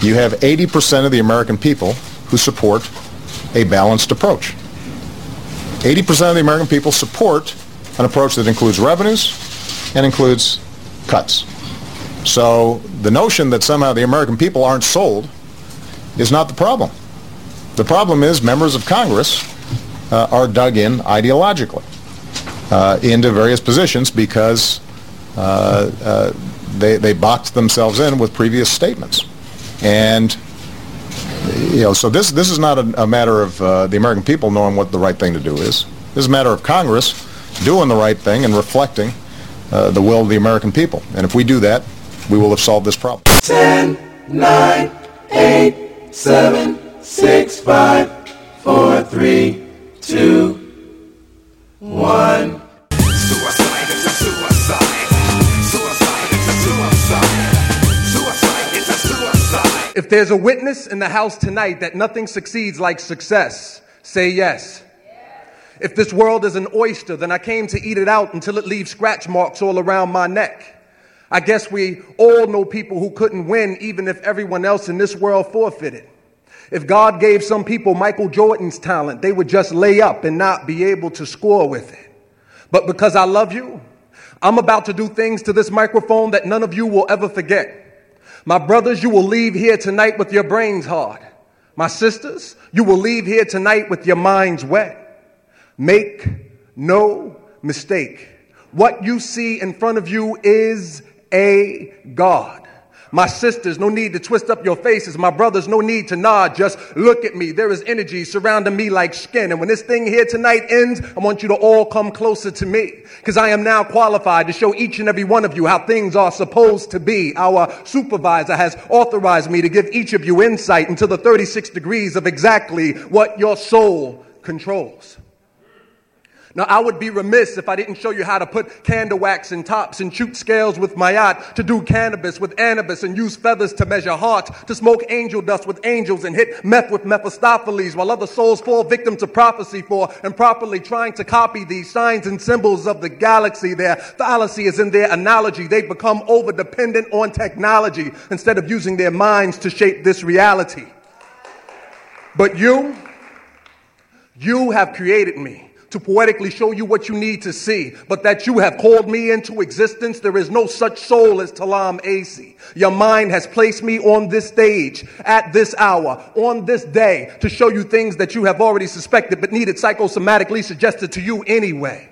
you have 80% of the American people who support a balanced approach. 80% of the American people support an approach that includes revenues and includes cuts. So the notion that somehow the American people aren't sold is not the problem. The problem is members of Congress are dug in ideologically into various positions because they boxed themselves in with previous statements. And so this is not a matter of the American people knowing what the right thing to do is. This is a matter of Congress doing the right thing and reflecting the will of the American people. And if we do that, we will have solved this problem. 10, 9, 8, 7, 6, 5, 4, 3, 2, 1. Suicide is a suicide. Suicide is a suicide. Suicide is a suicide. If there's a witness in the house tonight that nothing succeeds like success, say yes. If this world is an oyster, then I came to eat it out until it leaves scratch marks all around my neck. I guess we all know people who couldn't win even if everyone else in this world forfeited. If God gave some people Michael Jordan's talent, they would just lay up and not be able to score with it. But because I love you, I'm about to do things to this microphone that none of you will ever forget. My brothers, you will leave here tonight with your brains hard. My sisters, you will leave here tonight with your minds wet. Make no mistake. What you see in front of you is a God. My sisters, no need to twist up your faces. My brothers, no need to nod. Just look at me. There is energy surrounding me like skin. And when this thing here tonight ends, I want you to all come closer to me, because I am now qualified to show each and every one of you how things are supposed to be. Our supervisor has authorized me to give each of you insight into the 36 degrees of exactly what your soul controls. Now, I would be remiss if I didn't show you how to put candle wax in tops and shoot scales with Mayat, to do cannabis with Anubis and use feathers to measure heart, to smoke angel dust with angels and hit meth with Mephistopheles, while other souls fall victim to prophecy for improperly trying to copy these signs and symbols of the galaxy. Their fallacy is in their analogy. They've become over-dependent on technology instead of using their minds to shape this reality. But you have created me to poetically show you what you need to see, but that you have called me into existence. There is no such soul as Talam Asi. Your mind has placed me on this stage at this hour, on this day, to show you things that you have already suspected but needed psychosomatically suggested to you anyway.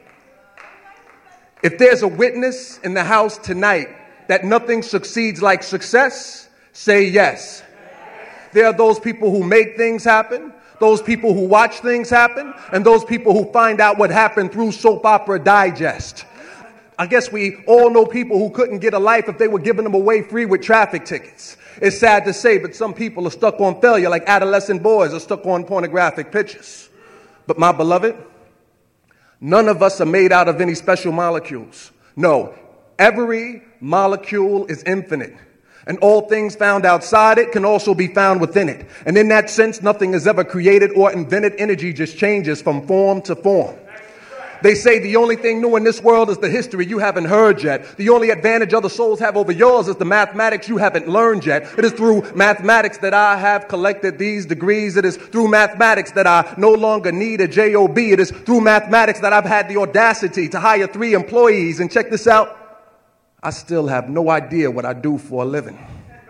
If there's a witness in the house tonight that nothing succeeds like success, say yes. There are those people who make things happen, those people who watch things happen, and those people who find out what happened through Soap Opera Digest. I guess we all know people who couldn't get a life if they were giving them away free with traffic tickets. It's sad to say, but some people are stuck on failure like adolescent boys are stuck on pornographic pictures. But my beloved, none of us are made out of any special molecules. No, every molecule is infinite. And all things found outside it can also be found within it. And in that sense, nothing is ever created or invented. Energy just changes from form to form. They say the only thing new in this world is the history you haven't heard yet. The only advantage other souls have over yours is the mathematics you haven't learned yet. It is through mathematics that I have collected these degrees. It is through mathematics that I no longer need a job. It is through mathematics that I've had the audacity to hire 3 employees. And check this out. I still have no idea what I do for a living.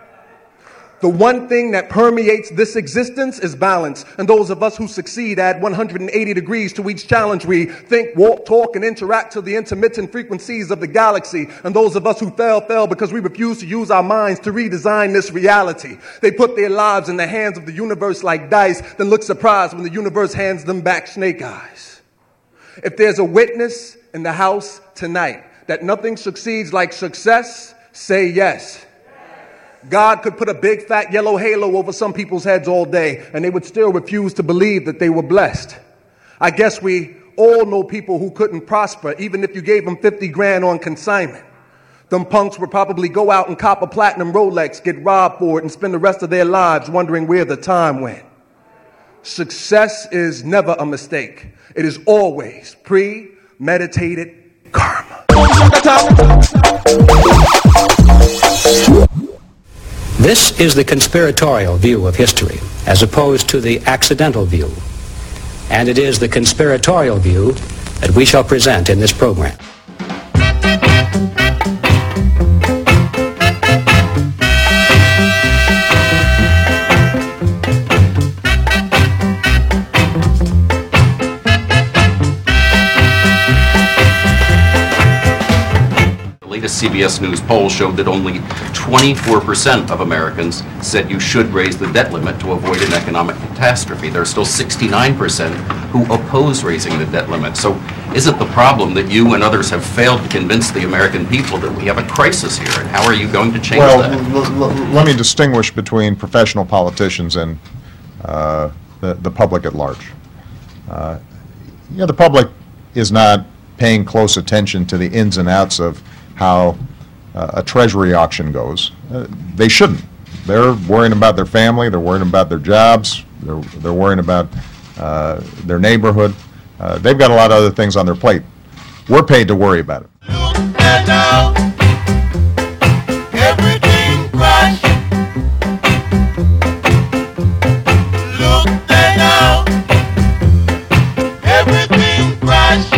The one thing that permeates this existence is balance. And those of us who succeed add 180 degrees to each challenge. We think, walk, talk, and interact to the intermittent frequencies of the galaxy. And those of us who fell because we refuse to use our minds to redesign this reality. They put their lives in the hands of the universe like dice, then look surprised when the universe hands them back snake eyes. If there's a witness in the house tonight that nothing succeeds like success, say yes. God could put a big fat yellow halo over some people's heads all day, and they would still refuse to believe that they were blessed. I guess we all know people who couldn't prosper, even if you gave them 50 grand on consignment. Them punks would probably go out and cop a platinum Rolex, get robbed for it, and spend the rest of their lives wondering where the time went. Success is never a mistake. It is always premeditated karma. This is the conspiratorial view of history, as opposed to the accidental view. And it is the conspiratorial view that we shall present in this program. CBS News poll showed that only 24% of Americans said you should raise the debt limit to avoid an economic catastrophe. There are still 69% who oppose raising the debt limit. So isn't the problem that you and others have failed to convince the American people that we have a crisis here? And how are you going to change that? Let me distinguish between professional politicians and the public at large. The public is not paying close attention to the ins and outs of how a treasury auction goes. They shouldn't. They're worrying about their family, they're worrying about their jobs, they're worrying about their neighborhood. They've got a lot of other things on their plate. We're paid to worry about it. Everything crashed. Look there now. Everything crashed.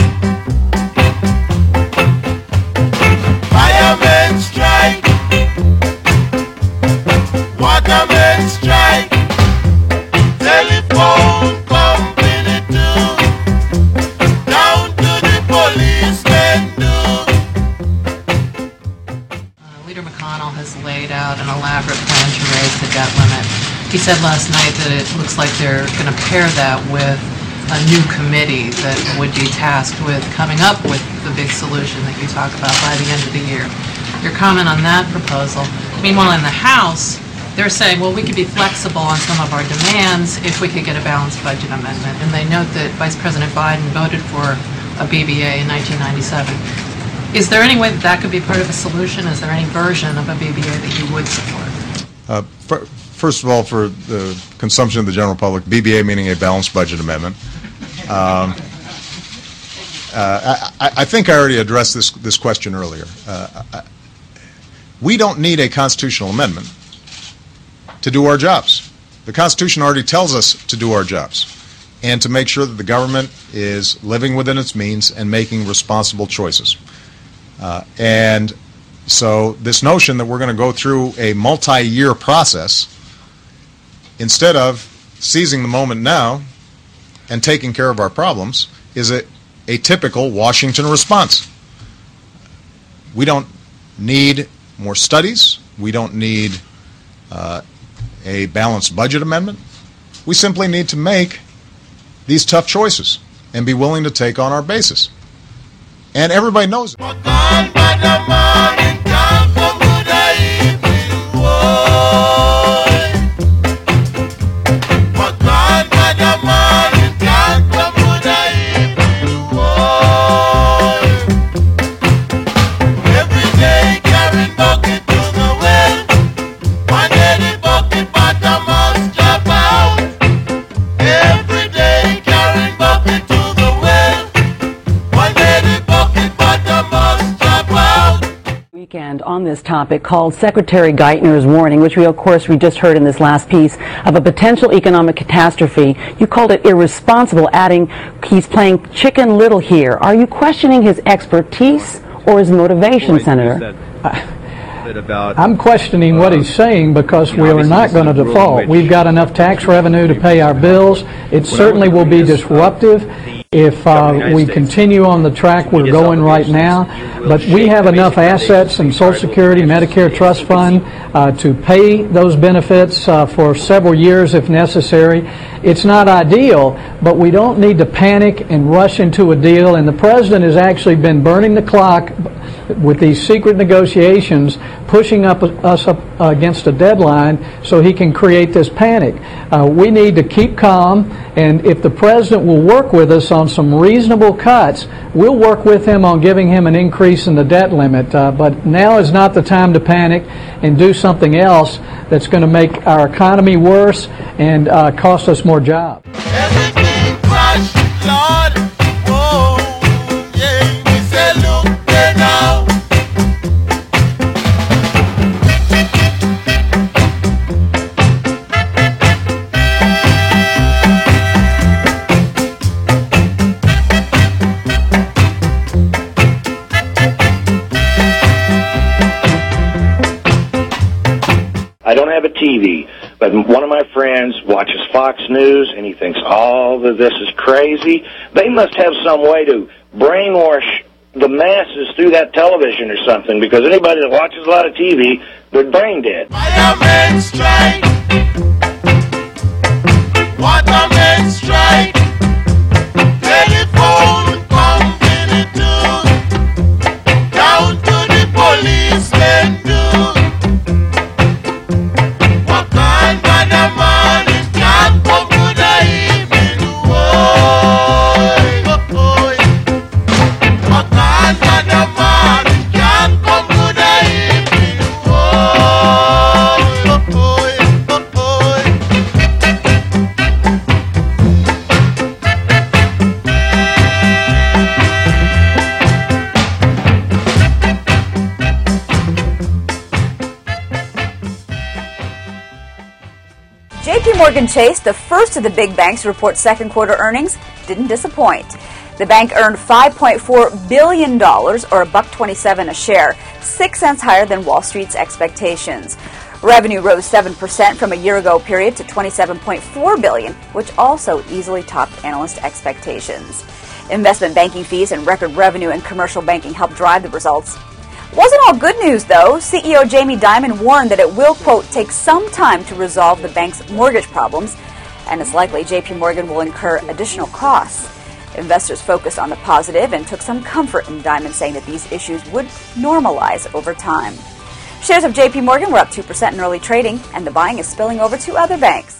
Firemen strike. Watermen strike. Telephone company too. Down to the policemen do. Leader McConnell has laid out an elaborate plan to raise the debt limit. He said last night that it looks like they're going to pair that with a new committee that would be tasked with coming up with the big solution that you talk about by the end of the year. Your comment on that proposal. Meanwhile, in the House, they're saying, well, we could be flexible on some of our demands if we could get a balanced budget amendment. And they note that Vice President Biden voted for a BBA in 1997. Is there any way that that could be part of a solution? Is there any version of a BBA that you would support? First of all, for the consumption of the general public, BBA meaning a balanced budget amendment. I think I already addressed this question earlier. We don't need a constitutional amendment to do our jobs. The Constitution already tells us to do our jobs and to make sure that the government is living within its means and making responsible choices. And so this notion that we're going to go through a multi-year process instead of seizing the moment now and taking care of our problems is a typical Washington response. We don't need more studies. We don't need a balanced budget amendment. We simply need to make these tough choices and be willing to take on our basis. And everybody knows it. On this topic called Secretary Geithner's warning, which we just heard in this last piece, of a potential economic catastrophe. You called it irresponsible, adding he's playing Chicken Little here. Are you questioning his expertise or his motivation, Senator? I'm questioning what he's saying because we are not going to default. We've got enough tax revenue to pay our bills. It certainly will be disruptive if we continue on the track we're going right now, but we have enough assets in Social Security, Medicare Trust Fund to pay those benefits for several years if necessary. It's not ideal, but we don't need to panic and rush into a deal, and the President has actually been burning the clock with these secret negotiations, pushing us up against a deadline so he can create this panic. We need to keep calm, and if the President will work with us on some reasonable cuts, we'll work with him on giving him an increase in the debt limit. But now is not the time to panic and do something else that's going to make our economy worse and cost us more jobs. Everything crashed, Lord. Whoa, yeah. We say, look there now. But one of my friends watches Fox News, and he thinks all of this is crazy. They must have some way to brainwash the masses through that television or something, because anybody that watches a lot of TV, they're brain dead. Firemen strike. Watermen strike. Telephone company too. Down to the policemen too. What kind of man it can't come to the evening? What kind of man it can't come to the evening? JP Morgan Chase, the first of the big banks to report second quarter earnings, didn't disappoint. The bank earned $5.4 billion, or $1.27 a share, 6 cents higher than Wall Street's expectations. Revenue rose 7% from a year-ago period to $27.4 billion, which also easily topped analyst expectations. Investment banking fees and record revenue in commercial banking helped drive the results. Wasn't all good news, though. CEO Jamie Dimon warned that it will, quote, take some time to resolve the bank's mortgage problems, and it's likely JP Morgan will incur additional costs. Investors focused on the positive and took some comfort in Dimon saying that these issues would normalize over time. Shares of JP Morgan were up 2% in early trading, and the buying is spilling over to other banks.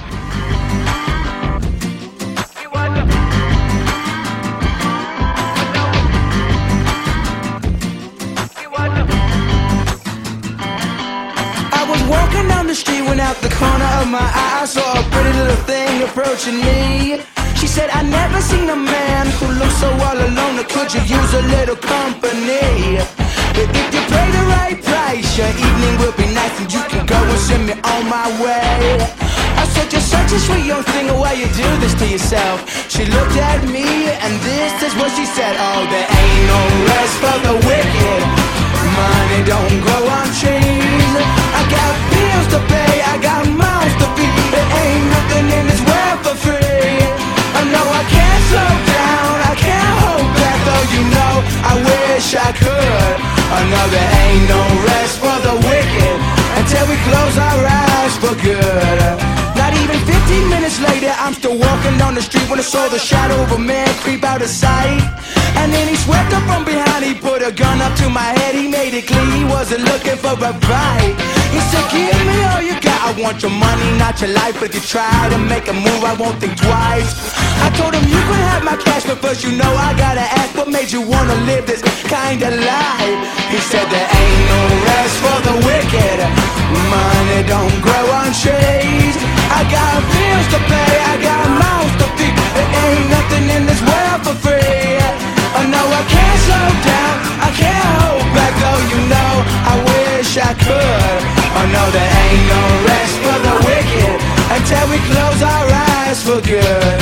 Walking down the street, went out the corner of my eye, I saw a pretty little thing approaching me. She said, I never seen a man who looks so all alone, or could you use a little company? But if you pay the right price, your evening will be nice, and you can go and send me on my way. I said, you're such a sweet young thing, why you do this to yourself? She looked at me, and this is what she said. Oh, there ain't no rest for the wicked. Money don't grow on trees. I got bills to pay, I got mouths to feed. There ain't nothing in this world for free. I know I can't slow down, I can't hold back, though you know I wish I could. I know there ain't no rest for the wicked until we close our eyes for good. Not even 15 minutes later, I'm still walking down the street when I saw the shadow of a man creep out of sight. And then he swept up from behind, he put a gun up to my head, he made it clear he wasn't looking for a fight. He said, give me all you got, I want your money, not your life, but if you try to make a move, I won't think twice. I told him, you can have my cash, but first you know I gotta ask, what made you wanna live this kind of life? He said, there ain't no rest for the wicked, money don't grow on trees. I got bills to pay, I got mouths to feed, there ain't nothing in this world for free. I know I can't slow down, I can't hold back, though you know I wish I could. I know there ain't no rest for the wicked until we close our eyes for good.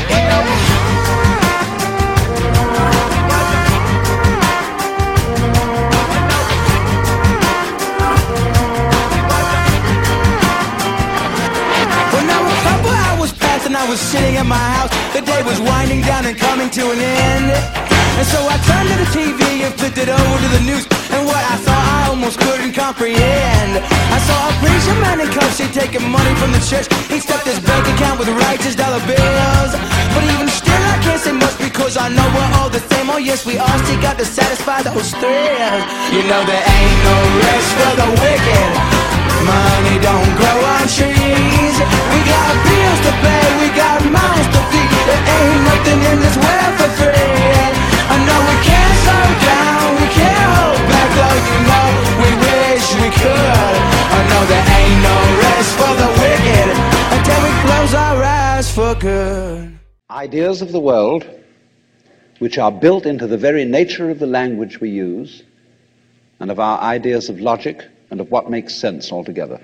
When I was a couple hours past and I was sitting at my house, the day was winding down and coming to an end. And so I turned to the TV and flipped it over to the news, and what I saw I almost couldn't comprehend. I saw a preacher man in cuffs, he'd taken money from the church. He stuffed his bank account with righteous dollar bills. But even still I can't say much, because I know we're all the same. Oh yes, we all seek out to satisfy those thrills. You know there ain't no rest for the wicked, money don't grow on trees. We got bills to pay, we got mouths to feed, there ain't nothing in this world for free. I know we can't slow down, we can't hold back, though you know we wish we could. I know there ain't no rest for the wicked until we close our eyes for good. Ideas of the world, which are built into the very nature of the language we use, and of our ideas of logic and of what makes sense altogether.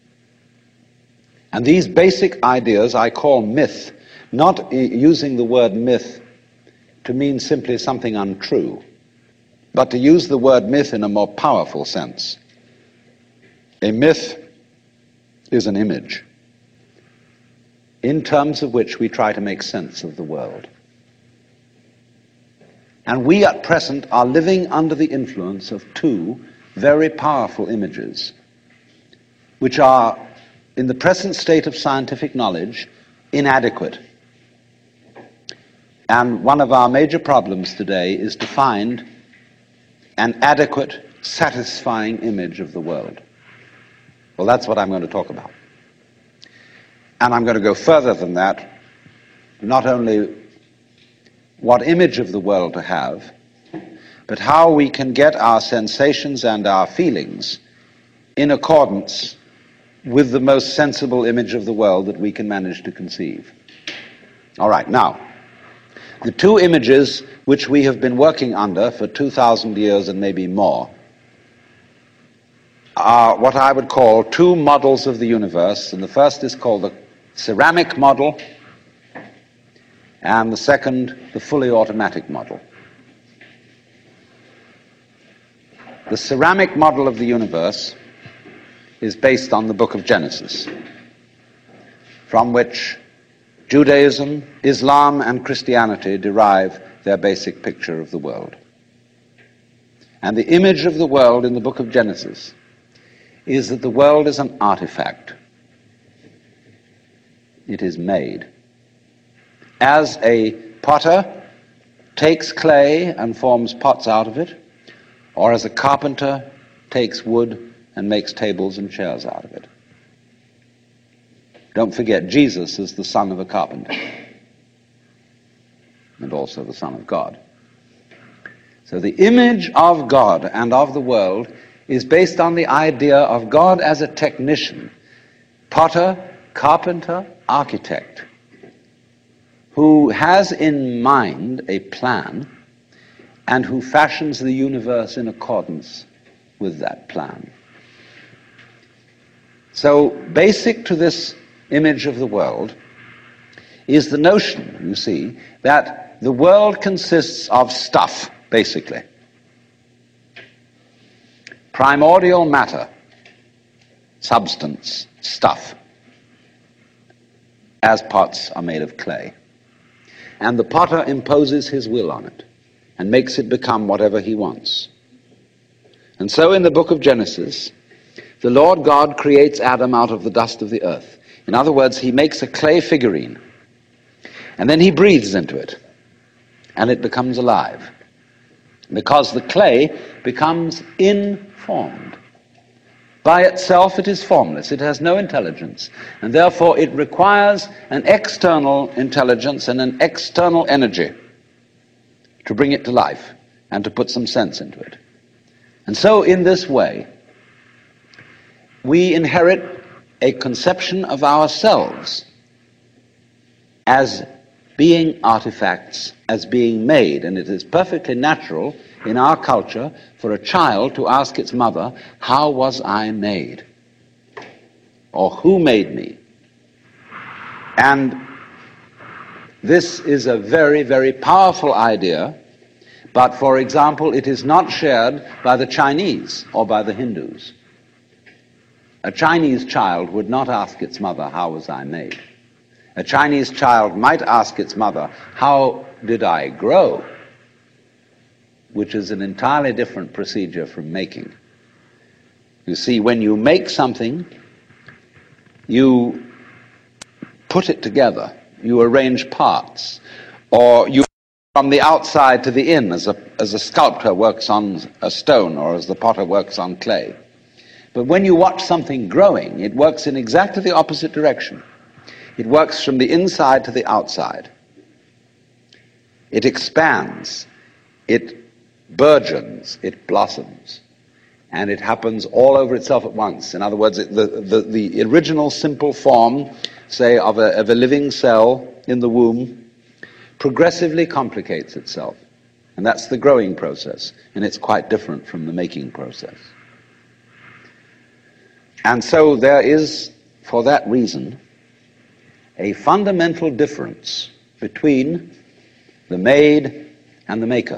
And these basic ideas I call myth, not using the word myth to mean simply something untrue, but to use the word myth in a more powerful sense. A myth is an image in terms of which we try to make sense of the world. And we at present are living under the influence of two very powerful images, which are, in the present state of scientific knowledge, inadequate. And one of our major problems today is to find an adequate, satisfying image of the world. Well, that's what I'm going to talk about. And I'm going to go further than that, not only what image of the world to have, but how we can get our sensations and our feelings in accordance with the most sensible image of the world that we can manage to conceive. All right, now, the two images which we have been working under for 2,000 years and maybe more are what I would call two models of the universe, and the first is called the ceramic model, and the second, the fully automatic model. The ceramic model of the universe is based on the book of Genesis, from which Judaism, Islam, and Christianity derive their basic picture of the world. And the image of the world in the book of Genesis is that the world is an artifact. It is made. As a potter takes clay and forms pots out of it, or as a carpenter takes wood and makes tables and chairs out of it. Don't forget, Jesus is the son of a carpenter, and also the Son of God. So the image of God and of the world is based on the idea of God as a technician, potter, carpenter, architect, who has in mind a plan and who fashions the universe in accordance with that plan. So basic to this image of the world is the notion, you see, that the world consists of stuff, basically. Primordial matter, substance, stuff, as pots are made of clay. And the potter imposes his will on it and makes it become whatever he wants. And so in the book of Genesis, the Lord God creates Adam out of the dust of the earth. In other words, he makes a clay figurine, and then he breathes into it, and it becomes alive, because the clay becomes informed. By itself it is formless, it has no intelligence, and therefore it requires an external intelligence and an external energy to bring it to life and to put some sense into it. And so in this way, we inherit a conception of ourselves as being artifacts, as being made, and it is perfectly natural in our culture for a child to ask its mother, how was I made? Or who made me? And this is a very, very powerful idea, but for example, it is not shared by the Chinese or by the Hindus. A Chinese child would not ask its mother, how was I made? A Chinese child might ask its mother, how did I grow? Which is an entirely different procedure from making. You see, when you make something, you put it together, you arrange parts, or you from the outside to the in, as a sculptor works on a stone or as the potter works on clay. But when you watch something growing, it works in exactly the opposite direction. It works from the inside to the outside. It expands, it burgeons, it blossoms, and it happens all over itself at once. In other words, the original simple form, say, of a living cell in the womb, progressively complicates itself. And that's the growing process, and it's quite different from the making process. And so there is, for that reason, a fundamental difference between the made and the maker.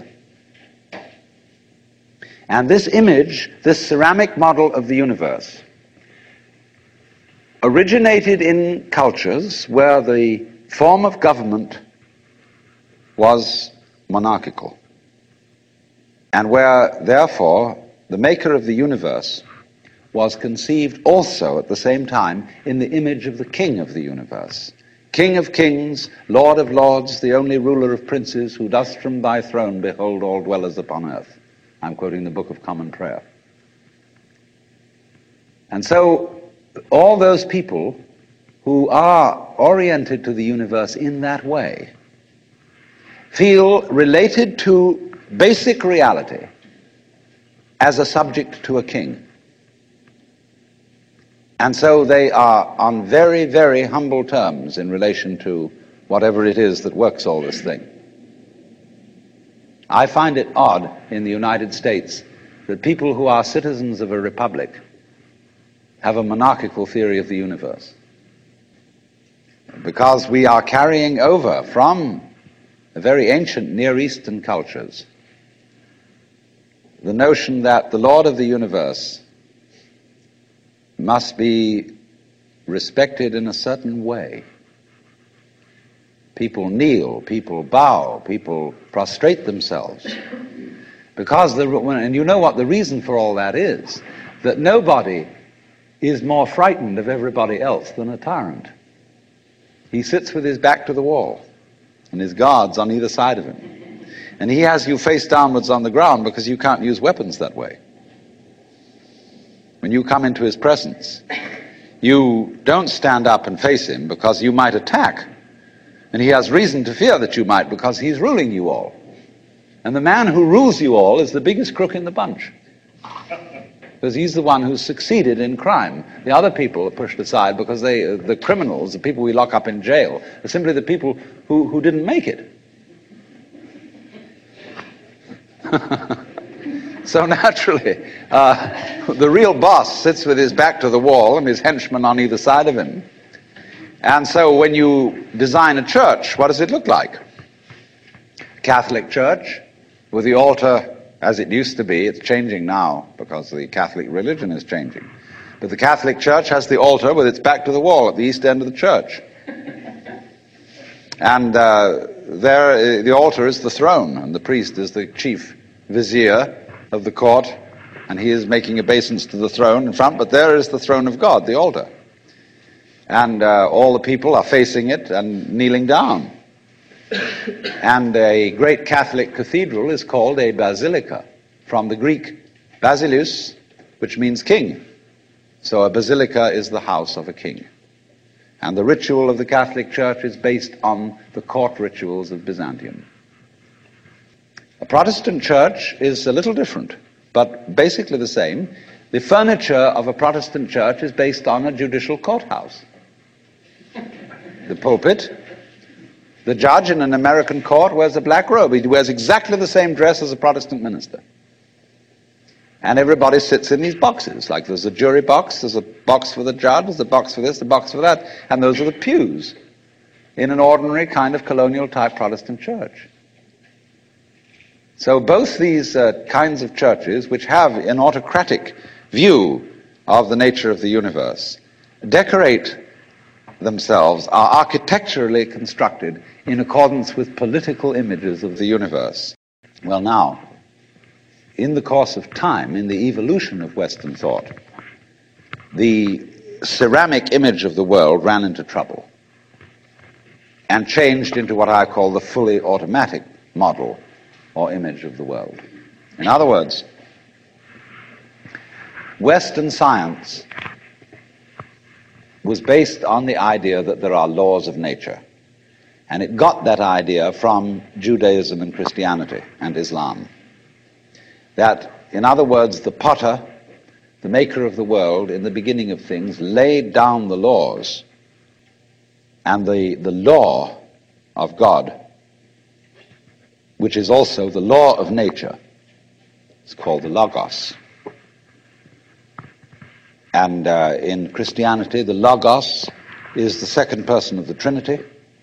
And this image, this ceramic model of the universe, originated in cultures where the form of government was monarchical, and where, therefore, the maker of the universe was conceived also at the same time in the image of the king of the universe. King of kings, Lord of lords, the only ruler of princes, who dost from thy throne behold all dwellers upon earth. I'm quoting the Book of Common Prayer. And so all those people who are oriented to the universe in that way feel related to basic reality as a subject to a king. And so they are on very, very humble terms in relation to whatever it is that works all this thing. I find it odd in the United States that people who are citizens of a republic have a monarchical theory of the universe, because we are carrying over from the very ancient Near Eastern cultures the notion that the Lord of the universe must be respected in a certain way. People kneel, people bow, people prostrate themselves. Because, and you know what the reason for all that is, that nobody is more frightened of everybody else than a tyrant. He sits with his back to the wall, and his guards on either side of him. And he has you face downwards on the ground because you can't use weapons that way. When you come into his presence, you don't stand up and face him because you might attack. And he has reason to fear that you might, because he's ruling you all. And the man who rules you all is the biggest crook in the bunch, because he's the one who's succeeded in crime. The other people are pushed aside because the criminals, the people we lock up in jail, are simply the people who didn't make it. So naturally, the real boss sits with his back to the wall and his henchmen on either side of him. And so when you design a church, what does it look like? Catholic church with the altar as it used to be. It's changing now because the Catholic religion is changing. But the Catholic church has the altar with its back to the wall at the east end of the church. And there, the altar is the throne, and the priest is the chief vizier of the court, and he is making obeisance to the throne in front, but there is the throne of God, the altar. And all the people are facing it and kneeling down. And a great Catholic cathedral is called a basilica, from the Greek basileus, which means king. So a basilica is the house of a king. And the ritual of the Catholic Church is based on the court rituals of Byzantium. A Protestant church is a little different, but basically the same. The furniture of a Protestant church is based on a judicial courthouse. The pulpit. The judge in an American court wears a black robe. He wears exactly the same dress as a Protestant minister. And everybody sits in these boxes. Like there's a jury box, there's a box for the judge, there's a box for this, a box for that, and those are the pews in an ordinary kind of colonial type Protestant church. So both these kinds of churches, which have an autocratic view of the nature of the universe, decorate themselves, are architecturally constructed in accordance with political images of the universe. Well now, in the course of time, in the evolution of Western thought, the ceramic image of the world ran into trouble and changed into what I call the fully automatic model or image of the world. In other words, Western science was based on the idea that there are laws of nature. And it got that idea from Judaism and Christianity and Islam. That, in other words, the potter, the maker of the world, in the beginning of things, laid down the laws, and the law of God, which is also the law of nature, is called the Logos. And in Christianity, the Logos is the second person of the Trinity,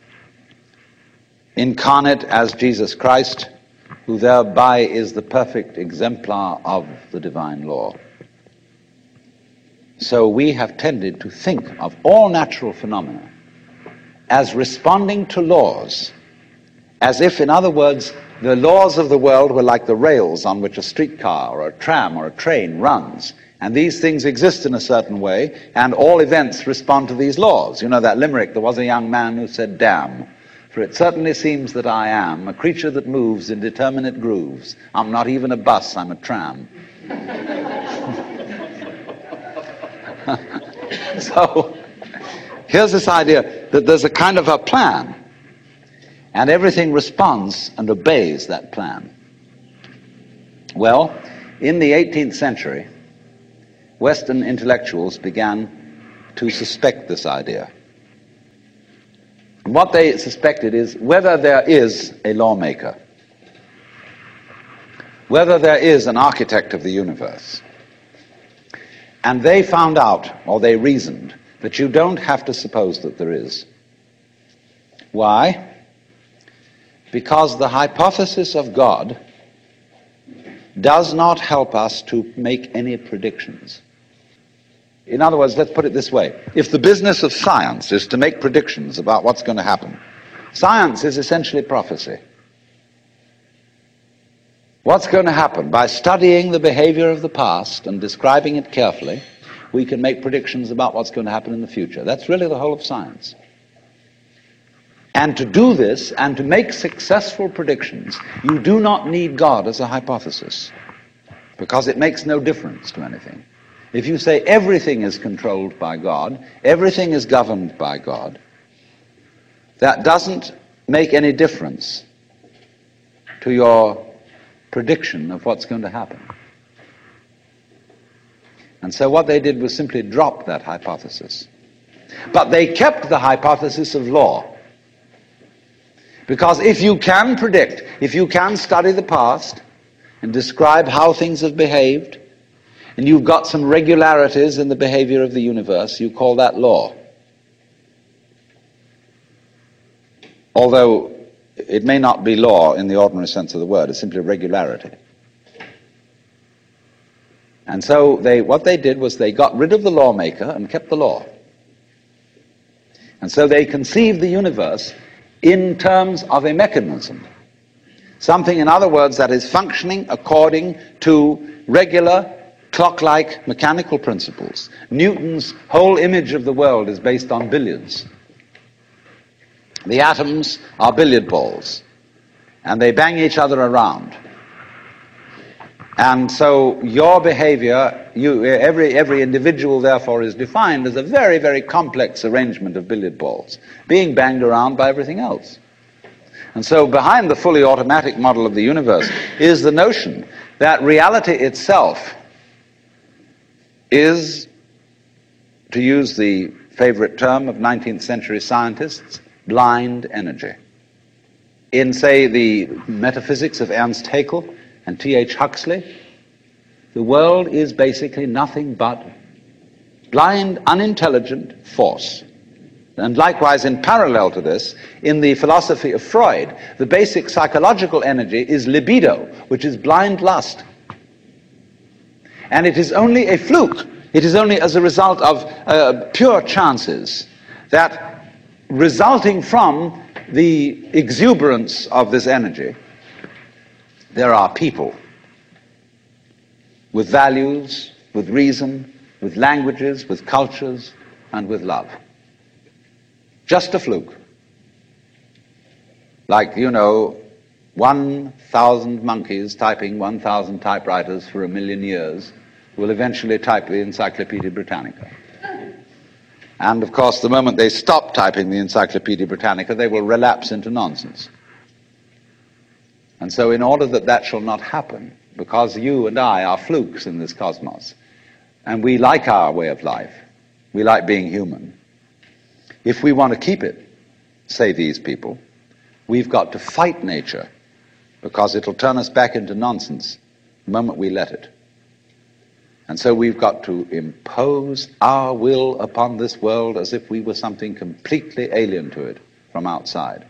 incarnate as Jesus Christ, who thereby is the perfect exemplar of the divine law. So we have tended to think of all natural phenomena as responding to laws, as if, in other words, the laws of the world were like the rails on which a streetcar or a tram or a train runs, and these things exist in a certain way, and all events respond to these laws. You know that limerick, there was a young man who said, "Damn, for it certainly seems that I am a creature that moves in determinate grooves. I'm not even a bus, I'm a tram." So here's this idea that there's a kind of a plan, and everything responds and obeys that plan. Well, in the 18th century, Western intellectuals began to suspect this idea. And what they suspected is whether there is a lawmaker, whether there is an architect of the universe. And they found out, or they reasoned, that you don't have to suppose that there is. Why? Because the hypothesis of God does not help us to make any predictions. In other words, let's put it this way. If the business of science is to make predictions about what's going to happen, science is essentially prophecy. What's going to happen? By studying the behavior of the past and describing it carefully, we can make predictions about what's going to happen in the future. That's really the whole of science. And to do this, and to make successful predictions, you do not need God as a hypothesis, because it makes no difference to anything. If you say everything is controlled by God, everything is governed by God, that doesn't make any difference to your prediction of what's going to happen. And so what they did was simply drop that hypothesis. But they kept the hypothesis of law. Because if you can predict, if you can study the past and describe how things have behaved, and you've got some regularities in the behavior of the universe, you call that law. Although it may not be law in the ordinary sense of the word, it's simply regularity. And so what they did was they got rid of the lawmaker and kept the law. And so they conceived the universe in terms of a mechanism. Something, in other words, that is functioning according to regular, clock-like mechanical principles. Newton's whole image of the world is based on billiards. The atoms are billiard balls, and they bang each other around. And so your behavior, every individual therefore is defined as a very, very complex arrangement of billiard balls, being banged around by everything else. And so behind the fully automatic model of the universe is the notion that reality itself is, to use the favorite term of 19th century scientists, blind energy. In, say, the metaphysics of Ernst Haeckel and T.H. Huxley, the world is basically nothing but blind, unintelligent force. And likewise, in parallel to this, in the philosophy of Freud, the basic psychological energy is libido, which is blind lust. And it is only a fluke. It is only as a result of pure chances that, resulting from the exuberance of this energy, there are people with values, with reason, with languages, with cultures, and with love. Just a fluke. Like, 1,000 monkeys typing 1,000 typewriters for 1,000,000 years will eventually type the Encyclopedia Britannica. And of course, the moment they stop typing the Encyclopedia Britannica, they will relapse into nonsense. And so in order that that shall not happen, because you and I are flukes in this cosmos, and we like our way of life, we like being human, if we want to keep it, say these people, we've got to fight nature, because it'll turn us back into nonsense the moment we let it. And so we've got to impose our will upon this world as if we were something completely alien to it from outside.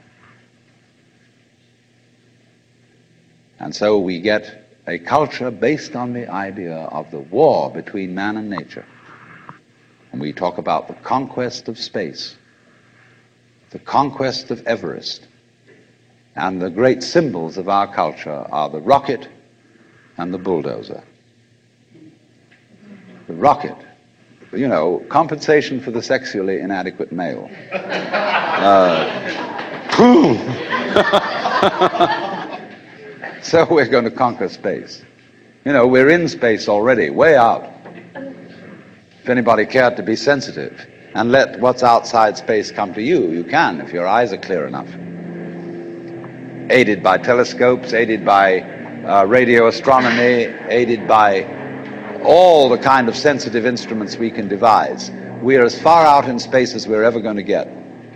And so we get a culture based on the idea of the war between man and nature. And we talk about the conquest of space, the conquest of Everest. And the great symbols of our culture are the rocket and the bulldozer. The rocket, you know, compensation for the sexually inadequate male. So we're going to conquer space. You know, we're in space already, way out. If anybody cared to be sensitive and let what's outside space come to you, you can, if your eyes are clear enough. Aided by telescopes, aided by radio astronomy, aided by all the kind of sensitive instruments we can devise. We are as far out in space as we're ever going to get.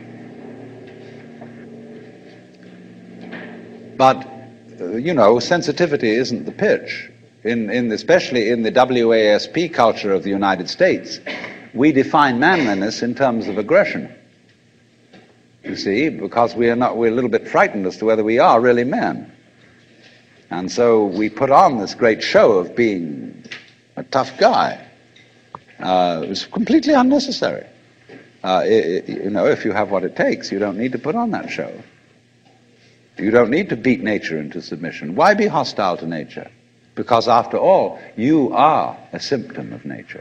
But, you know, sensitivity isn't the pitch. Especially in the WASP culture of the United States, we define manliness in terms of aggression. You see, because we're a little bit frightened as to whether we are really men. And so we put on this great show of being a tough guy. It's completely unnecessary. You know, if you have what it takes, you don't need to put on that show. You don't need to beat nature into submission. Why be hostile to nature? Because after all, you are a symptom of nature.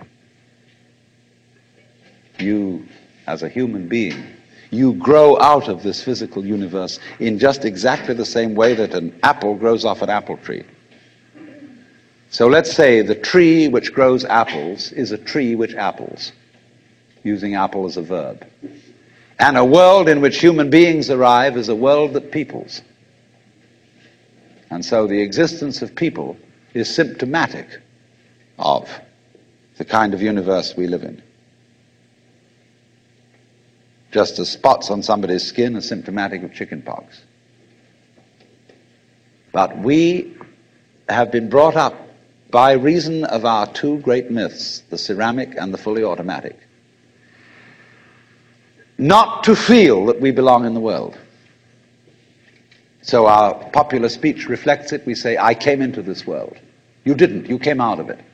You, as a human being, you grow out of this physical universe in just exactly the same way that an apple grows off an apple tree. So let's say the tree which grows apples is a tree which apples, using apple as a verb. And a world in which human beings arrive is a world that peoples. And so the existence of people is symptomatic of the kind of universe we live in. Just as spots on somebody's skin are symptomatic of chickenpox. But we have been brought up by reason of our two great myths, the ceramic and the fully automatic, not to feel that we belong in the world. So our popular speech reflects it. We say, I came into this world. You didn't. You came out of it.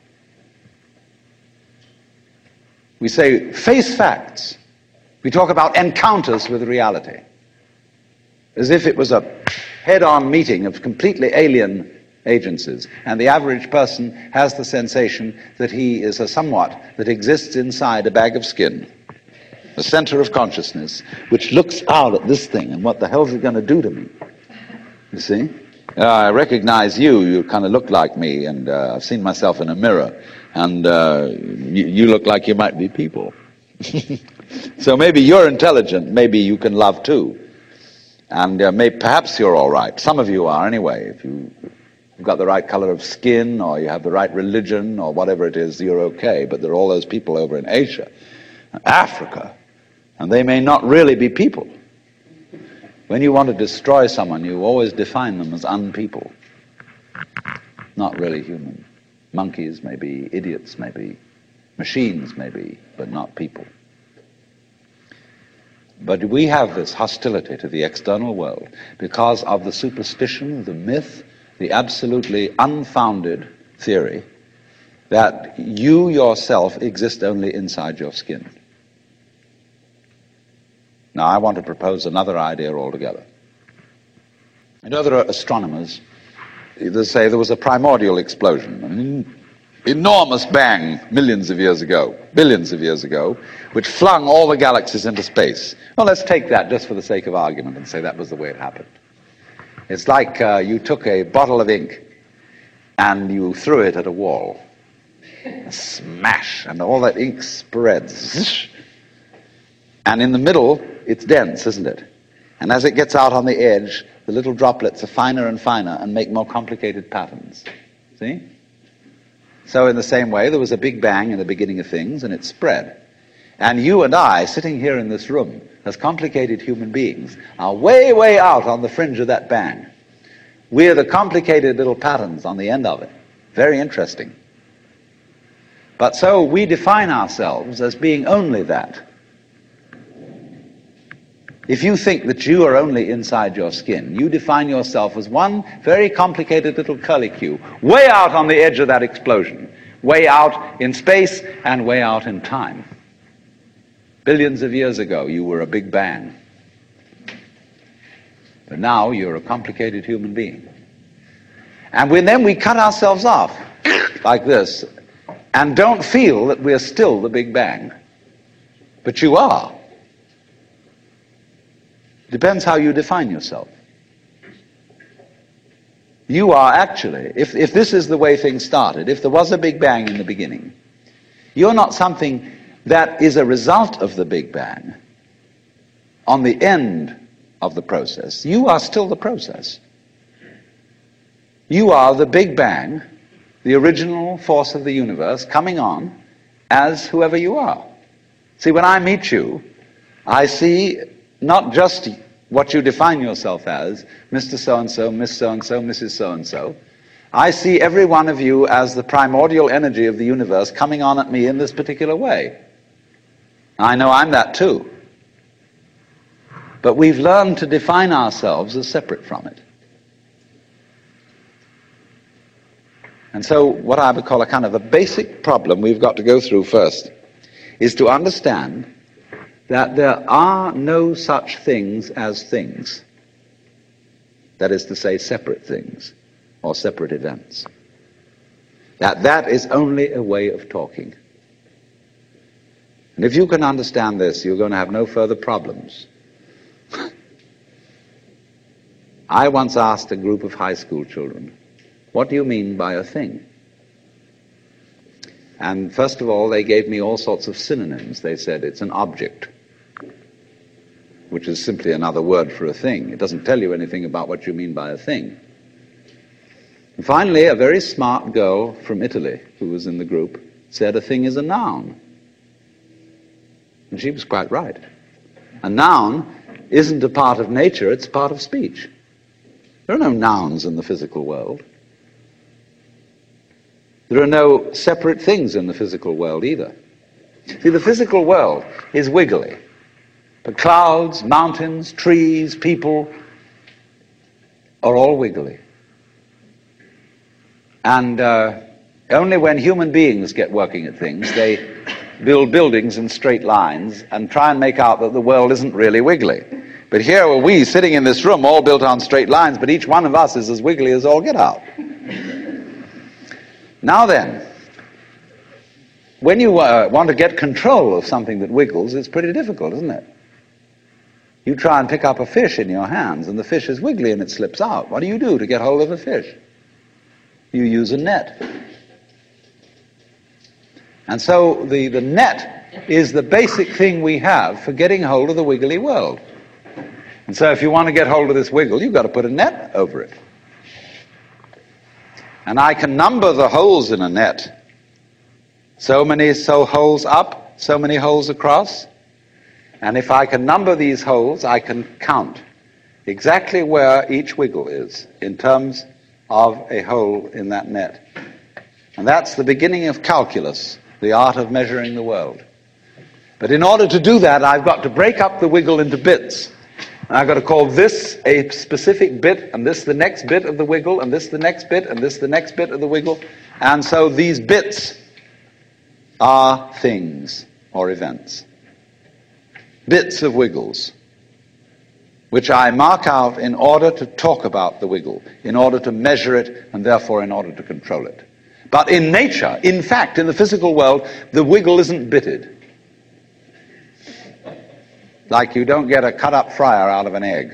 We say, face facts. We talk about encounters with reality, as if it was a head-on meeting of completely alien agencies, and the average person has the sensation that he is a somewhat that exists inside a bag of skin, the center of consciousness, which looks out at this thing, and what the hell's it going to do to me? You see? I recognize you. You kind of look like me, and I've seen myself in a mirror, and you look like you might be people. So maybe you're intelligent, maybe you can love too, and perhaps you're all right. Some of you are anyway. If you've got the right color of skin, or you have the right religion, or whatever it is, you're okay. But there are all those people over in Asia, Africa, and they may not really be people. When you want to destroy someone, you always define them as unpeople, not really human. Monkeys, maybe idiots, maybe machines, maybe, but not people. But we have this hostility to the external world because of the superstition, the myth, the absolutely unfounded theory that you yourself exist only inside your skin. Now, I want to propose another idea altogether. You know, there are astronomers that say there was a primordial explosion, an enormous bang millions of years ago, billions of years ago, which flung all the galaxies into space. Well, let's take that just for the sake of argument and say that was the way it happened. It's like you took a bottle of ink and you threw it at a wall. A smash, and all that ink spreads. And in the middle, it's dense, isn't it? And as it gets out on the edge, the little droplets are finer and finer and make more complicated patterns. See? So in the same way, there was a big bang in the beginning of things, and it spread. And you and I, sitting here in this room, as complicated human beings, are way, way out on the fringe of that bang. We're the complicated little patterns on the end of it. Very interesting. But so we define ourselves as being only that. If you think that you are only inside your skin, you define yourself as one very complicated little curlicue, way out on the edge of that explosion, way out in space and way out in time. Billions of years ago, you were a big bang. But now you're a complicated human being. And then we cut ourselves off like this and don't feel that we're still the Big Bang. But you are. Depends how you define yourself. You are actually, if this is the way things started, if there was a Big Bang in the beginning, you're not something that is a result of the Big Bang on the end of the process. You are still the process. You are the Big Bang, the original force of the universe, coming on as whoever you are. See, when I meet you, I see not just what you define yourself as, Mr. So-and-so, Miss So-and-so, Mrs. So-and-so. I see every one of you as the primordial energy of the universe coming on at me in this particular way. I know I'm that too. But we've learned to define ourselves as separate from it. And so what I would call a kind of a basic problem we've got to go through first is to understand that there are no such things as things. That is to say, separate things or separate events. That is only a way of talking. And if you can understand this, you're going to have no further problems. I once asked a group of high school children, what do you mean by a thing? And first of all, they gave me all sorts of synonyms. They said it's an object, which is simply another word for a thing. It doesn't tell you anything about what you mean by a thing. And finally, a very smart girl from Italy who was in the group said a thing is a noun. And she was quite right. A noun isn't a part of nature, it's a part of speech. There are no nouns in the physical world. There are no separate things in the physical world either. See, the physical world is wiggly. The clouds, mountains, trees, people are all wiggly. And only when human beings get working at things, they build buildings in straight lines and try and make out that the world isn't really wiggly. But here are we sitting in this room all built on straight lines, but each one of us is as wiggly as all get out. Now then, when you want to get control of something that wiggles, it's pretty difficult, isn't it? You try and pick up a fish in your hands, and the fish is wiggly and it slips out. What do you do to get hold of a fish? You use a net. And so the net is the basic thing we have for getting hold of the wiggly world. And so if you want to get hold of this wiggle, you've got to put a net over it. And I can number the holes in a net. So many holes up, so many holes across. And if I can number these holes, I can count exactly where each wiggle is in terms of a hole in that net. And that's the beginning of calculus, the art of measuring the world. But in order to do that, I've got to break up the wiggle into bits. And I've got to call this a specific bit, and this the next bit of the wiggle, and this the next bit, and this the next bit of the wiggle. And so these bits are things or events. Bits of wiggles, which I mark out in order to talk about the wiggle, in order to measure it, and therefore in order to control it. But in nature, in fact, in the physical world, the wiggle isn't bitted. Like you don't get a cut-up fryer out of an egg.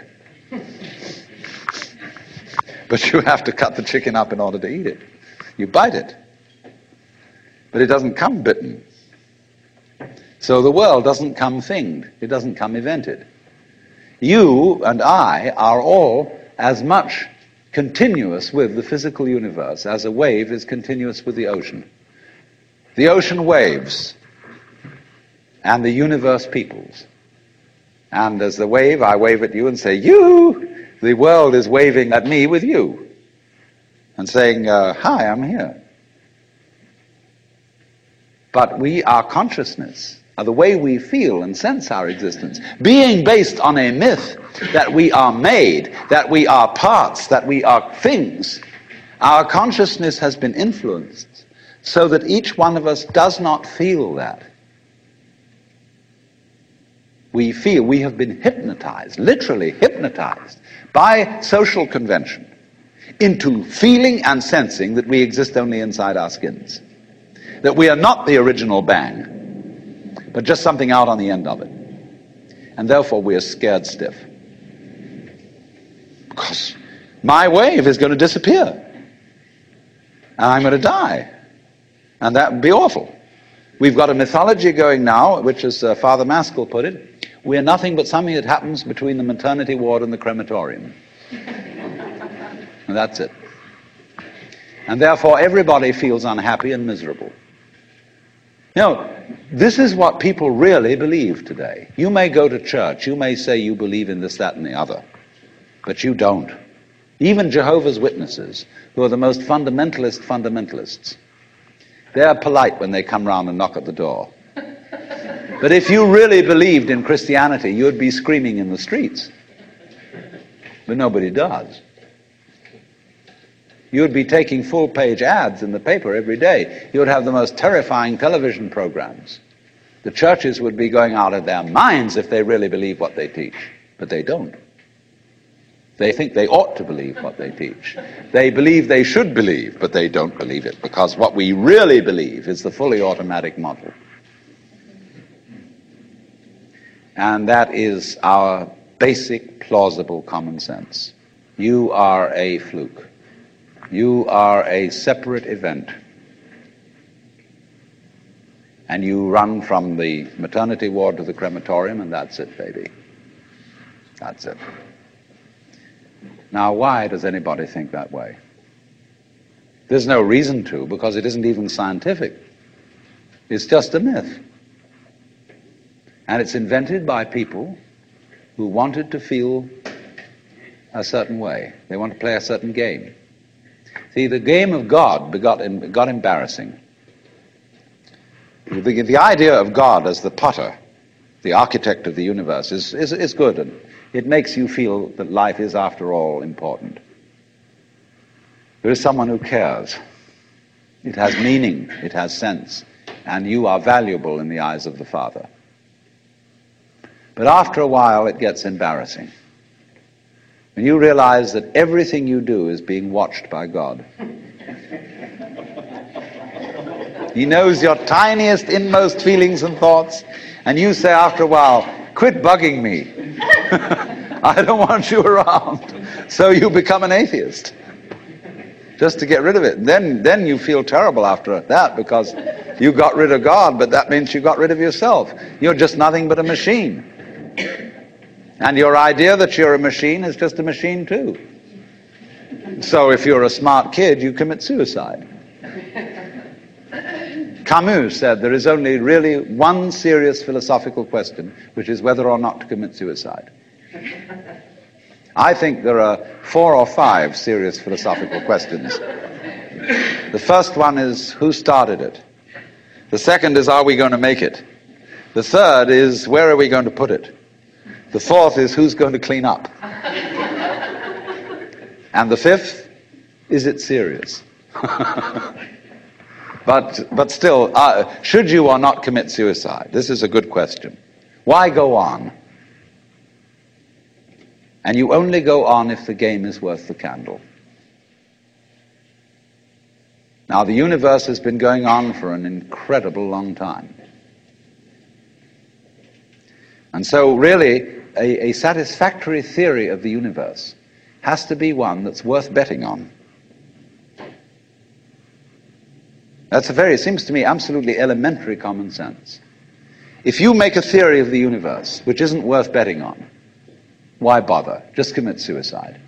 But you have to cut the chicken up in order to eat it. You bite it. But it doesn't come bitten. So the world doesn't come thinged. It doesn't come evented. You and I are all as much continuous with the physical universe as a wave is continuous with the ocean. The ocean waves, and the universe peoples. And as the wave, I wave at you and say, you! The world is waving at me with you. And saying, hi, I'm here. But we, our consciousness, the way we feel and sense our existence, being based on a myth that we are made, that we are parts, that we are things, our consciousness has been influenced so that each one of us does not feel that. We feel we have been hypnotized, literally hypnotized, by social convention into feeling and sensing that we exist only inside our skins. That we are not the original bang, but just something out on the end of it. And therefore we are scared stiff. Because my wave is going to disappear. And I'm going to die. And that would be awful. We've got a mythology going now, which, as Father Maskell put it, we are nothing but something that happens between the maternity ward and the crematorium. And that's it. And therefore everybody feels unhappy and miserable. You know, this is what people really believe today. You may go to church, you may say you believe in this, that, and the other, but you don't. Even Jehovah's Witnesses, who are the most fundamentalists, they're polite when they come round and knock at the door. But if you really believed in Christianity, you'd be screaming in the streets. But nobody does. You'd be taking full-page ads in the paper every day. You'd have the most terrifying television programs. The churches would be going out of their minds if they really believe what they teach. But they don't. They think they ought to believe what they teach. They believe they should believe, but they don't believe it, because what we really believe is the fully automatic model. And that is our basic, plausible common sense. You are a fluke. You are a separate event. And you run from the maternity ward to the crematorium, and that's it, baby. That's it. Now, why does anybody think that way? There's no reason to, because it isn't even scientific. It's just a myth. And it's invented by people who wanted to feel a certain way. They want to play a certain game. See, the game of God got embarrassing. The idea of God as the potter, the architect of the universe, is good, and it makes you feel that life is, after all, important. There is someone who cares. It has meaning, it has sense, and you are valuable in the eyes of the Father. But after a while, it gets embarrassing. When you realize that everything you do is being watched by God. He knows your tiniest, inmost feelings and thoughts, and you say after a while, quit bugging me. I don't want you around. So you become an atheist, just to get rid of it. And then you feel terrible after that, because you got rid of God, but that means you got rid of yourself. You're just nothing but a machine. And your idea that you're a machine is just a machine too. So if you're a smart kid, you commit suicide. Camus said there is only really one serious philosophical question, which is whether or not to commit suicide. I think there are 4 or 5 serious philosophical questions. The first one is, who started it? The second is, are we going to make it? The third is, where are we going to put it? The fourth is, who's going to clean up? And the fifth, is it serious? But still, should you or not commit suicide? This is a good question. Why go on? And you only go on if the game is worth the candle. Now, the universe has been going on for an incredible long time. And so, really, a satisfactory theory of the universe has to be one that's worth betting on. That's it seems to me, absolutely elementary common sense. If you make a theory of the universe which isn't worth betting on, why bother? Just commit suicide.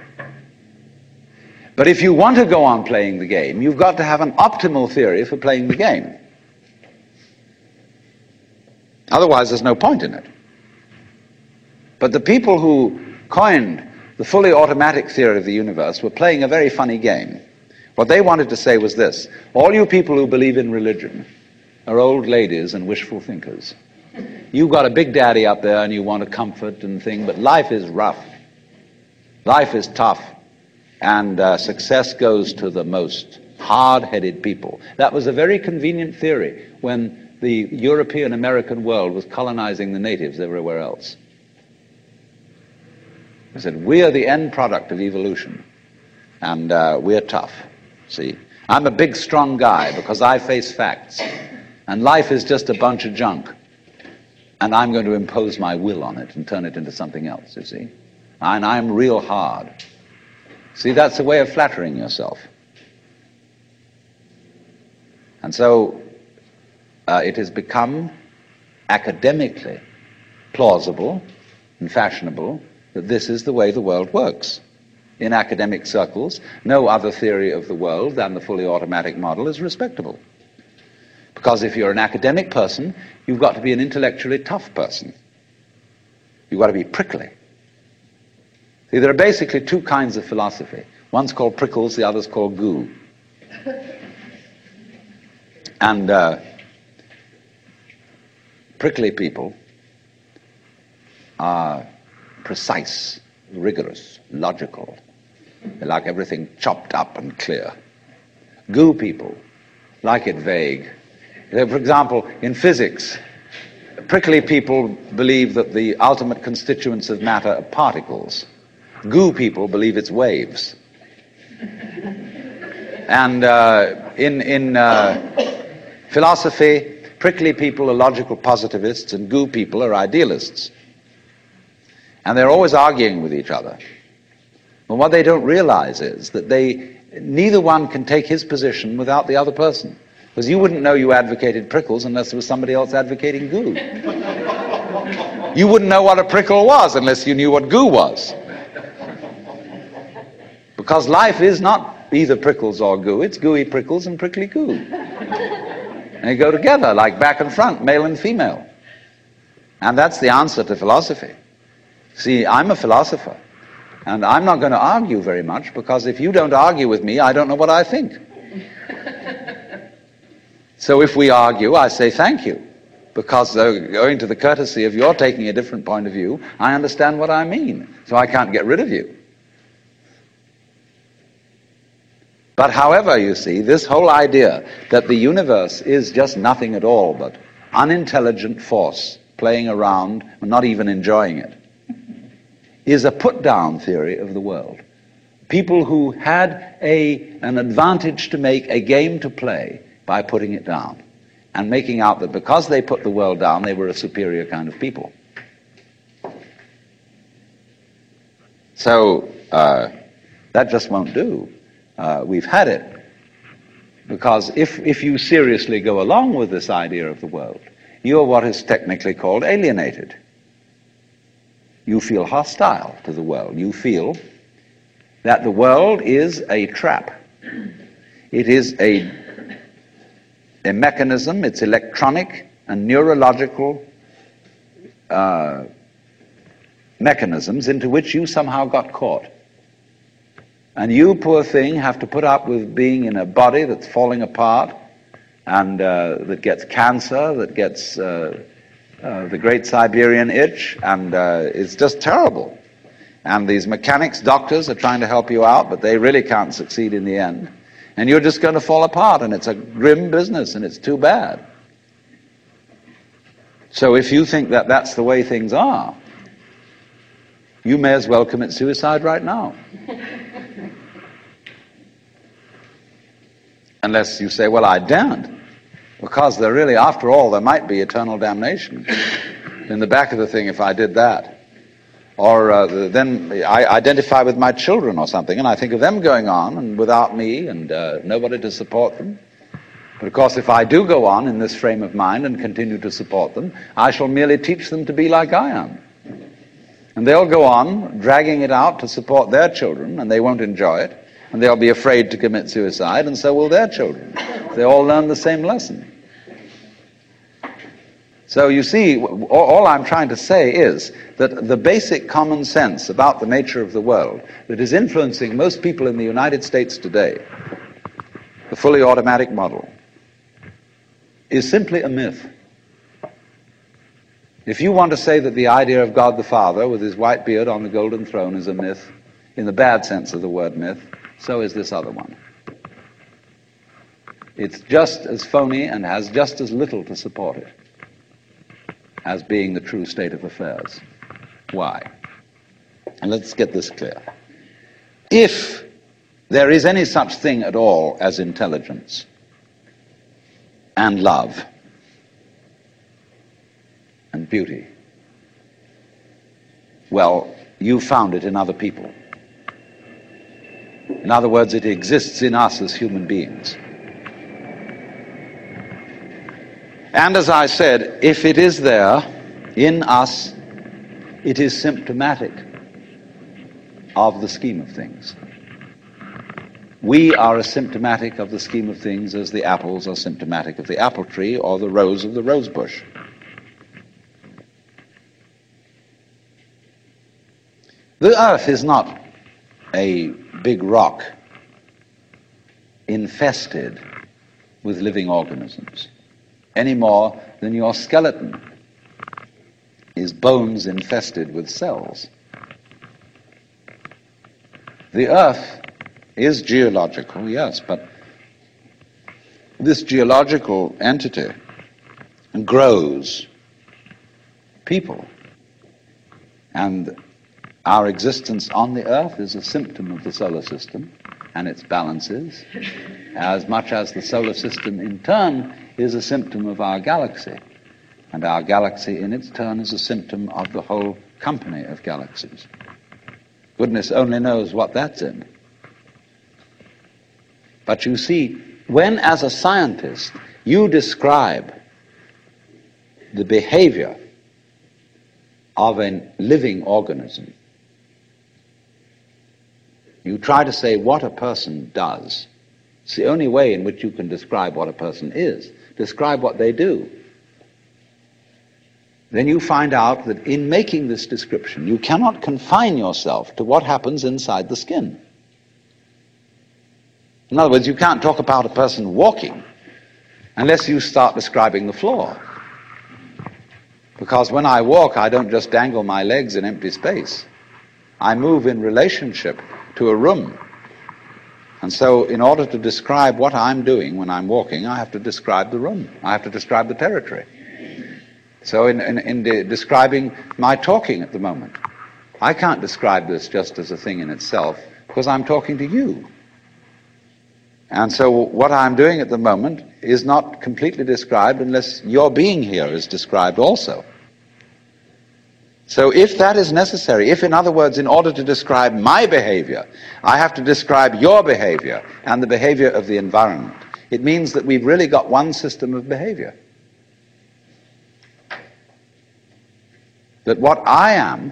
But if you want to go on playing the game, you've got to have an optimal theory for playing the game. Otherwise, there's no point in it. But the people who coined the fully automatic theory of the universe were playing a very funny game. What they wanted to say was this: all you people who believe in religion are old ladies and wishful thinkers. You've got a big daddy up there and you want a comfort and thing, but life is rough. Life is tough. And success goes to the most hard-headed people. That was a very convenient theory when the European-American world was colonizing the natives everywhere else. They said, we are the end product of evolution, and we're tough, see. I'm a big, strong guy because I face facts, and life is just a bunch of junk, and I'm going to impose my will on it and turn it into something else, you see. And I'm real hard. See, that's a way of flattering yourself. And so it has become academically plausible and fashionable that this is the way the world works. In academic circles, no other theory of the world than the fully automatic model is respectable. Because if you're an academic person, you've got to be an intellectually tough person. You've got to be prickly. See, there are basically two kinds of philosophy. One's called prickles, the other's called goo. And prickly people are precise, rigorous, logical. They like everything chopped up and clear. Goo people like it vague. For example, in physics, prickly people believe that the ultimate constituents of matter are particles. Goo people believe it's waves. And in philosophy, prickly people are logical positivists and goo people are idealists. And they're always arguing with each other. But what they don't realize is that neither one can take his position without the other person. Because you wouldn't know you advocated prickles unless there was somebody else advocating goo. You wouldn't know what a prickle was unless you knew what goo was. Because life is not either prickles or goo, it's gooey prickles and prickly goo. And they go together like back and front, male and female. And that's the answer to philosophy. See, I'm a philosopher, and I'm not going to argue very much, because if you don't argue with me, I don't know what I think. So if we argue, I say thank you, because owing to the courtesy of your taking a different point of view, I understand what I mean, so I can't get rid of you. But however, you see, this whole idea that the universe is just nothing at all but unintelligent force playing around and not even enjoying it is a put-down theory of the world. People who had an advantage to make, a game to play, by putting it down and making out that because they put the world down, they were a superior kind of people. So that just won't do. We've had it. Because if you seriously go along with this idea of the world, you're what is technically called alienated. You feel hostile to the world. You feel that the world is a trap. It is a mechanism, it's electronic and neurological mechanisms into which you somehow got caught. And you, poor thing, have to put up with being in a body that's falling apart and that gets cancer, that gets the Great Siberian Itch, and it's just terrible. And these mechanics, doctors are trying to help you out, but they really can't succeed in the end. And you're just going to fall apart, and it's a grim business, and it's too bad. So if you think that that's the way things are, you may as well commit suicide right now. Unless you say, well, I daren't. Because there really, after all, there might be eternal damnation in the back of the thing if I did that. Or then I identify with my children or something, and I think of them going on and without me and nobody to support them. But of course, if I do go on in this frame of mind and continue to support them, I shall merely teach them to be like I am. And they'll go on dragging it out to support their children, and they won't enjoy it. And they'll be afraid to commit suicide, and so will their children. They all learn the same lesson. So you see, all I'm trying to say is that the basic common sense about the nature of the world that is influencing most people in the United States today, the fully automatic model, is simply a myth. If you want to say that the idea of God the Father with his white beard on the golden throne is a myth, in the bad sense of the word myth, so is this other one. It's just as phony and has just as little to support it as being the true state of affairs. Why? And let's get this clear. If there is any such thing at all as intelligence and love and beauty, well, you found it in other people. In other words, it exists in us as human beings. And as I said, if it is there in us, it is symptomatic of the scheme of things. We are as symptomatic of the scheme of things as the apples are symptomatic of the apple tree or the rose of the rose bush. The earth is not a big rock infested with living organisms, any more than your skeleton is bones infested with cells. The earth is geological, yes, but this geological entity grows people. And our existence on the earth is a symptom of the solar system and its balances, as much as the solar system in turn is a symptom of our galaxy. And our galaxy in its turn is a symptom of the whole company of galaxies. Goodness only knows what that's in. But you see, when as a scientist you describe the behavior of a living organism, you try to say what a person does. It's the only way in which you can describe what a person is. Describe what they do. Then you find out that in making this description, you cannot confine yourself to what happens inside the skin. In other words, you can't talk about a person walking unless you start describing the floor. Because when I walk, I don't just dangle my legs in empty space. I move in relationship to a room. And so in order to describe what I'm doing when I'm walking, I have to describe the room. I have to describe the territory. So in describing my talking at the moment, I can't describe this just as a thing in itself because I'm talking to you. And so what I'm doing at the moment is not completely described unless your being here is described also. So if that is necessary, if in other words, in order to describe my behavior, I have to describe your behavior and the behavior of the environment, it means that we've really got one system of behavior. That what I am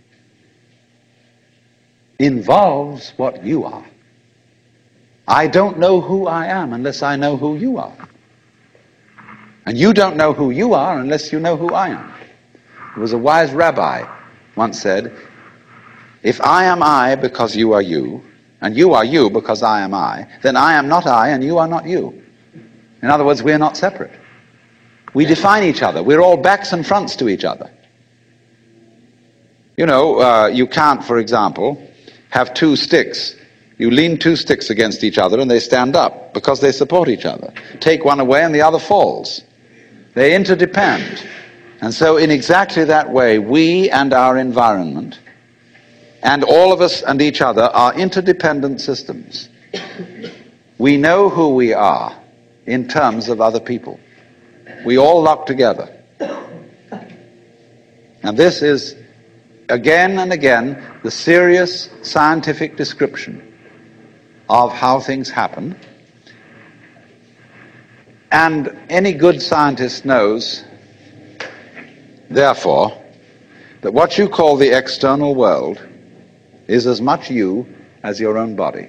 involves what you are. I don't know who I am unless I know who you are. And you don't know who you are unless you know who I am. There was a wise rabbi once said, if I am I because you are you, and you are you because I am I, then I am not I and you are not you. In other words, we're not separate. We define each other. We're all backs and fronts to each other. You know, you can't, for example, have two sticks. You lean two sticks against each other and they stand up because they support each other. Take one away and the other falls. They interdepend. And so in exactly that way, we and our environment and all of us and each other are interdependent systems. We know who we are in terms of other people. We all lock together. And this is, again and again, the serious scientific description of how things happen. And any good scientist knows, therefore, that what you call the external world is as much you as your own body.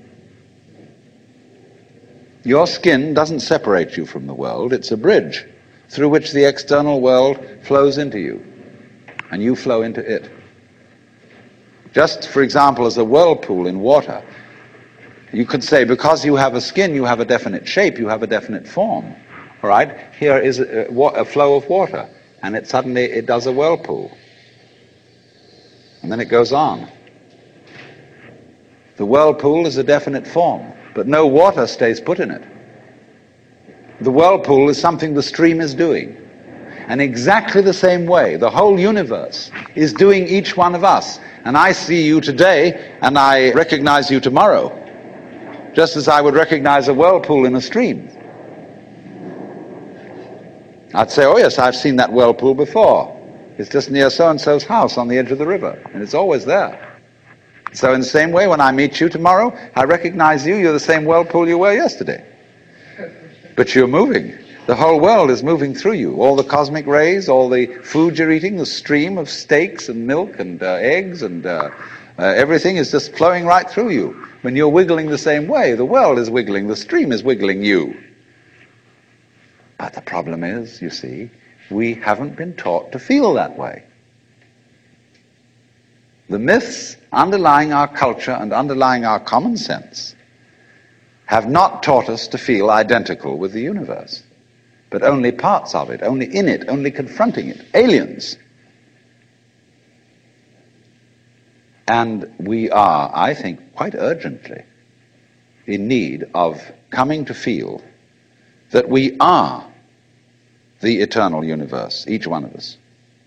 Your skin doesn't separate you from the world. It's a bridge through which the external world flows into you, and you flow into it. Just, for example, as a whirlpool in water, you could say, because you have a skin, you have a definite shape, you have a definite form. All right? Here is a flow of water, and it suddenly does a whirlpool. And then it goes on. The whirlpool is a definite form, but no water stays put in it. the whirlpool is something the stream is doing. And exactly the same way, the whole universe is doing each one of us. And I see you today, and I recognize you tomorrow, just as I would recognize a whirlpool in a stream. I'd say, oh yes, I've seen that whirlpool before. It's just near so-and-so's house on the edge of the river, and it's always there. So in the same way, when I meet you tomorrow, I recognize you, you're the same whirlpool you were yesterday. But you're moving. The whole world is moving through you. All the cosmic rays, all the food you're eating, the stream of steaks and milk and eggs and everything is just flowing right through you. When you're wiggling the same way, the world is wiggling, the stream is wiggling you. But the problem is, you see, we haven't been taught to feel that way. The myths underlying our culture and underlying our common sense have not taught us to feel identical with the universe, but only parts of it, only in it, only confronting it, aliens. And we are, I think, quite urgently in need of coming to feel that we are the eternal universe, each one of us.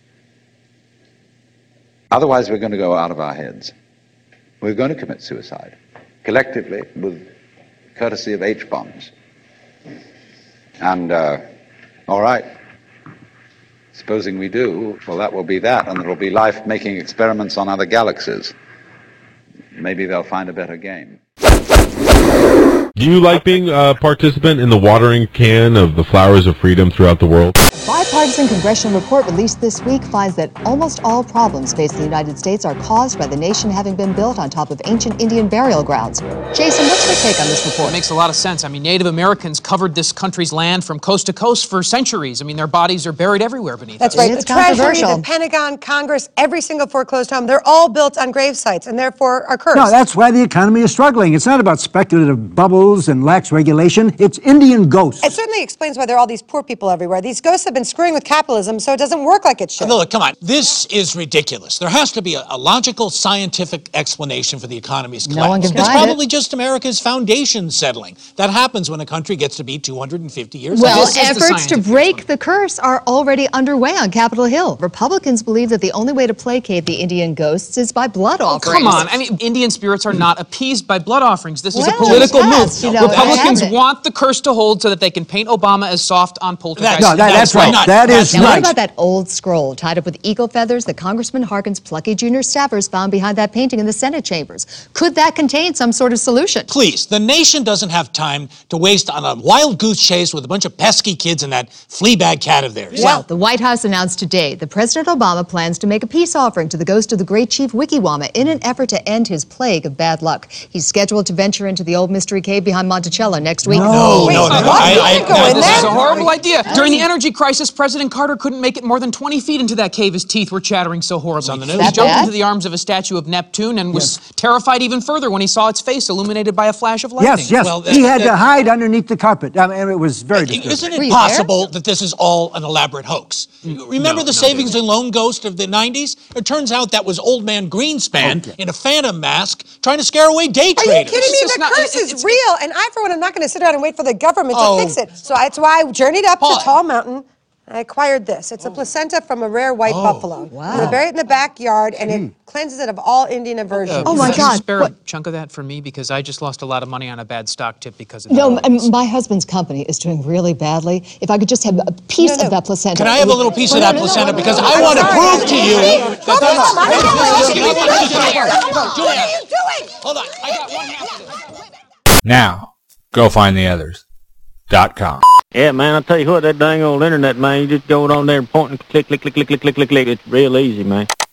Otherwise, we're going to go out of our heads. We're going to commit suicide, collectively, with courtesy of H-bombs. And, all right, supposing we do, well, that will be that, and there will be life making experiments on other galaxies. Maybe they'll find a better game. Do you like being a participant in the watering can of the flowers of freedom throughout the world? A bipartisan congressional report released this week finds that almost all problems facing the United States are caused by the nation having been built on top of ancient Indian burial grounds. Jason, what's your take on this report? It makes a lot of sense. I mean, Native Americans covered this country's land from coast to coast for centuries. I mean, their bodies are buried everywhere beneath That's us. right. It's The Treasury, controversial. the Pentagon, Congress, every single foreclosed home, they're all built on grave sites and therefore are cursed. No, that's why the economy is struggling. It's not about speculative bubbles and lax regulation. It's Indian ghosts. It certainly explains why there are all these poor people everywhere. These ghosts have been screwing with capitalism, so it doesn't work like it should. Look, come on. This is ridiculous. There has to be a logical, scientific explanation for the economy's collapse. No one can It's buy it. probably just America's foundation settling. That happens when a country gets to be 250 years Well, old. efforts to break the curse are already underway on Capitol Hill. Republicans believe that the only way to placate the Indian ghosts is by blood offerings. Come on. I mean, Indian spirits are not appeased by blood offerings. This is a Well, political in the move. past, you know, Republicans it happened. want the curse to hold so that they can paint Obama as soft on poltergeist. That's right. That is Now, what right. about that old scroll tied up with eagle feathers that Congressman Harkin's plucky junior staffers found behind that painting in the Senate chambers? Could that contain some sort of solution? Please, the nation doesn't have time to waste on a wild goose chase with a bunch of pesky kids and that flea bag cat of theirs. Well, the White House announced today that President Obama plans to make a peace offering to the ghost of the great Chief Wikkiwama in an effort to end his plague of bad luck. He's scheduled to venture into the old mystery cave behind Monticello next week. No. This is a horrible idea. During the energy crisis, President Carter couldn't make it more than 20 feet into that cave. His teeth were chattering so horribly. on the He news. jumped bad? into the arms of a statue of Neptune and was terrified even further when he saw its face illuminated by a flash of lightning. Yes. Well, He had to hide underneath the carpet. I mean, it was very disturbing. Isn't Were it you possible that this is all an elaborate hoax? Remember the savings and loan ghost of the 90s? It turns out that was old man Greenspan in a phantom mask trying to scare away day Are you traders. kidding me? It's The not- curse is real, and I, for one, am not going to sit around and wait for the government Oh. to fix it. So that's why I journeyed up Paul. to Tall Mountain. I acquired this. It's a placenta from a rare white buffalo. Wow. They bury it in the backyard, and it cleanses it of all Indian aversion. Oh, my Could you God. spare What? a chunk of that for me because I just lost a lot of money on a bad stock tip because of that. No, my husband's company is doing really badly. If I could just have a piece of that placenta. Can I have a little piece of that placenta? Because I want to prove to you that What Julia, are you doing? hold on. I got one half of this. Now, go find the others.com. Yeah, man, I'll tell you what, that dang old internet, man, you just go on there and point and click. It's real easy, man.